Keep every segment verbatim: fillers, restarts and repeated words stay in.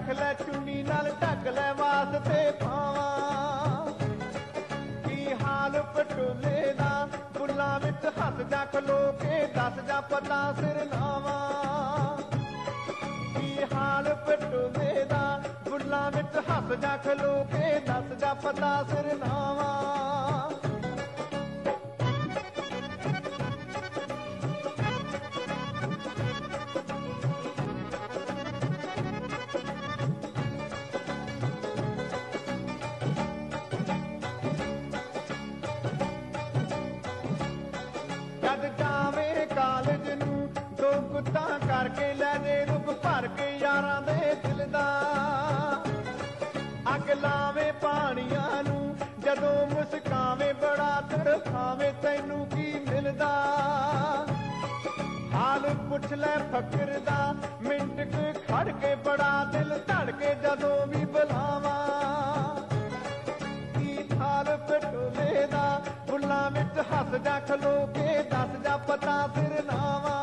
रख लै चुन्नी नाल ढक लै वास्ते पावां की हाल पटोले दा फुल्लां विच हस जा खलो के दस जा पता सिरनावां की हाल पटोले दा फुल्लां विच हस जा खलो के दस जा पता सिरनावां गुत्तां करके लै दे रुख भर के यारां दे दिल दा अग लावे पानियां नूं जदों मुस्कावे बड़ा तड़फावे तैनू की मिलदा हाल पुछ लै फकर दा मिंट क खड़ के बड़ा दिल धड़के जदों भी बुलावां की हाल पटोले दा फुल्लां विच हस जा खलो के दस जा पता सिरनावां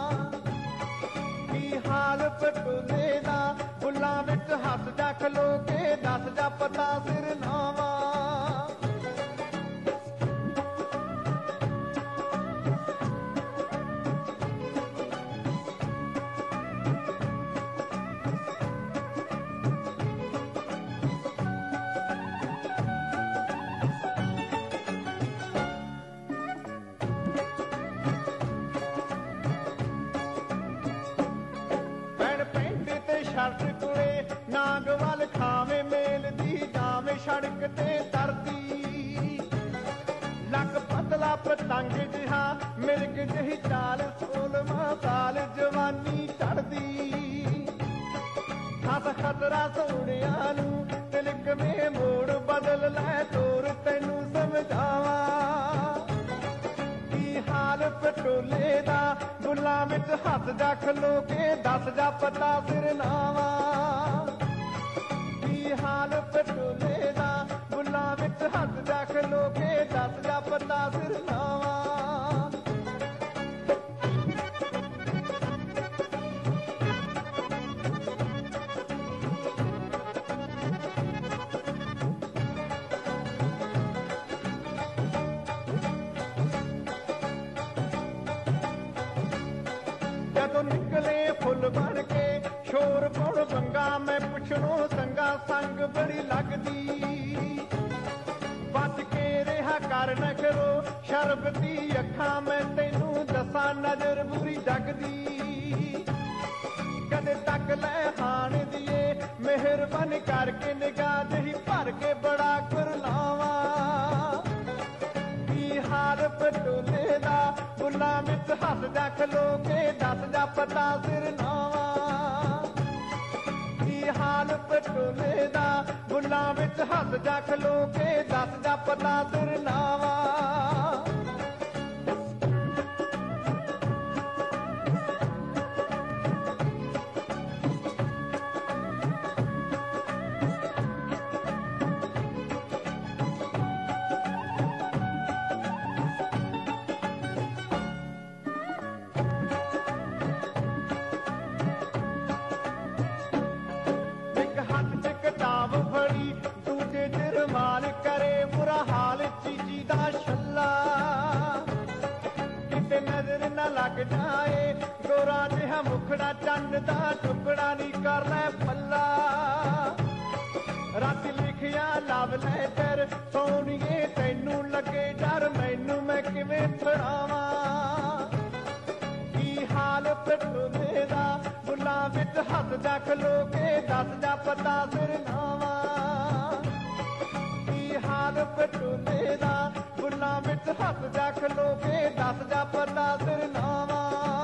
हाल पटोले दा फुल्लां विच हस जा खलो के दस जा पता सिरनावां शर्त कुड़े नाग वाल खावे मेल दी जावे सड़क ते तरदी लक पतला पतंग जिहा मिर्ग जही चाल सोलवा साल जवानी चढ़दी हस खतरा सोनिया नू तिलक में मोड़ बदल लै तोर तैनू समझावा की हाल पटोले दा फुल्लां विच हस जा खलो के दस जा पता सिरनावां की हाल पटोले दा फुल्लां विच हस जा खलो के दस जा पता सिरनावां निकले फुल बन के शोर पुण बंगा मैं पुछणों संगा संग बड़ी लगदी बच के रहा कर न करो शरबती अखा मैं तेनू दसा नजर बुरी जगदी कदे तक लै हाण दिए मेहरबानी करके निगाह जही भर के बड़ा करलावा हाल पटोले दा फुल्लां विच हस जा खलो के दस जा पता सिरनावां की हाल पटोले दा फुल्लां विच हस जा खलो के दस जा पता सिरनावां माल करे बुरा हाल चीची दा छल्ला किते नजर न लग जाए गोरा जिहा मुखड़ा चंद दा टुकड़ा नी कर लै पल्ला रत लिखिया लव लैटर सोनिए तैनू लगे डर मैनू मैं किवें पढ़ावां की हाल पटोले दा फुल्लां विच हस जा खलो के दस जा पता सिरनावां हाल पटोले दा फुल्लां विच हस जा खलो के दस जा पता सिरनावां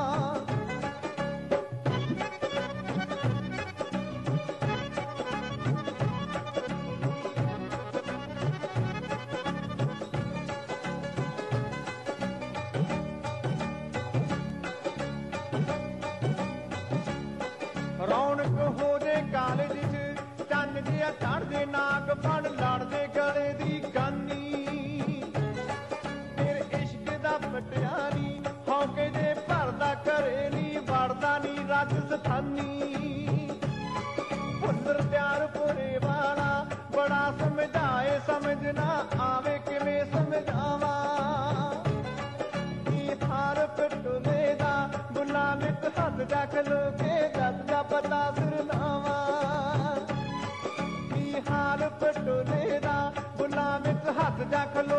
रौनक हो जे कालेज च चन्न जिहा चढ़दे नाग फड़ लड़दे गले दी गानी फिर इश्क दा पटियानी हौके जे भरदा करे नी वड़दा नी रज स्थानी फुल ਸਮਝਾਏ ਸਮਝ ਨਾ ਆਵੇ ਕਿਵੇਂ ਸਮਝਾਵਾਂ ਕੀ ਹਾਰ ਪਟੋਲੇ ਦਾ ਬੁੱਲਾਂ ਵਿੱਚ ਹੱਥ ਜਾ ਖਲੋ ਕੇ ਜੱਜ ਦਾ ਪਤਾ ਸੁਰਨਾਵਾ ਕੀ ਹਾਰ ਪਟੋਲੇ ਦਾ ਬੁੱਲਾਂ ਵਿੱਚ ਹੱਥ ਜਾ ਖਲੋ